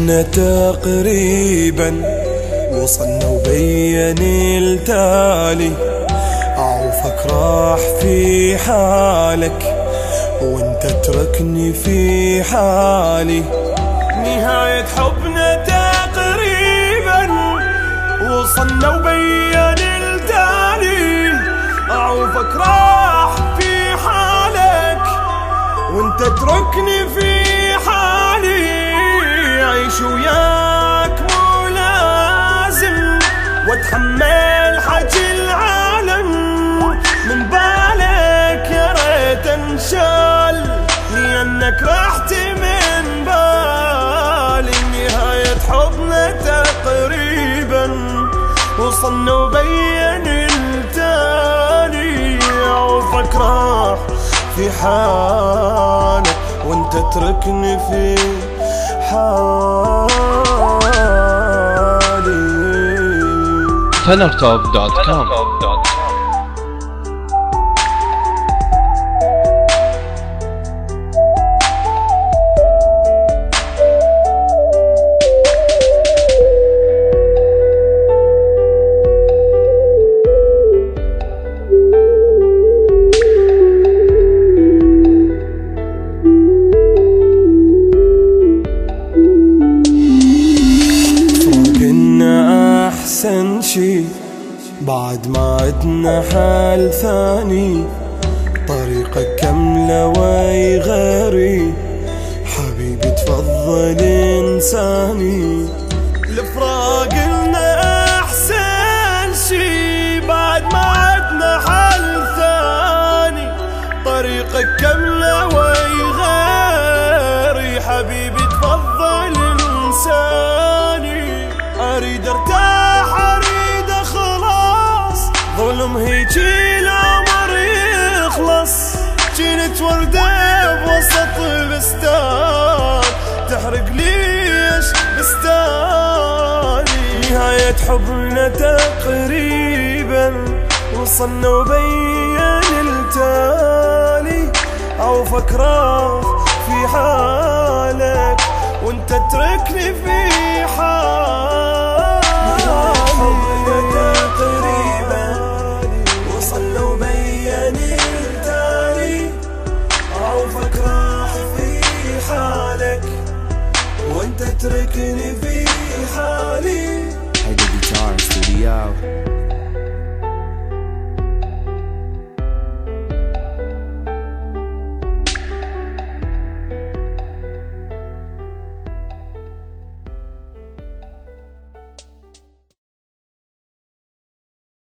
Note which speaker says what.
Speaker 1: حبنا تقريبا وصلنا وبين التالي، أعوفك راح في حالك وانت تركني في حالي. نهاية حبنا تقريبا وصلنا وبين التالي، أعوفك راح في حالك وانت تركني في حالي. عيش وياك مو لازم واتحمل حكي العالم من بالك، يا ريت انشال لانك رحت من بالي. نهاية حبنا تقريبا وصلنا وبين التالي، عوفك راح في حالك وانت تركني في حالي.
Speaker 2: fenertop.com.
Speaker 1: أحسن شي بعد ما عدنا حال ثاني، طريقك كاملة ويغيري حبيبي تفضل إنساني. الفراق لنا أحسن شي بعد ما عدنا حال ثاني، طريقك كاملة ويغيري حبيبي تفضل إنساني. أريد ارتاح أريد أخلص، ظلم هيجي العمر يخلص. جنت وردة بوسط بستان تحرق ليش بستاني. نهاية حبنا تقريبا وصلنا وبين التالي، عوفك راح في حالك وانت تركني في حالي.
Speaker 3: تتركني في حالي. Hey, the guitar studio.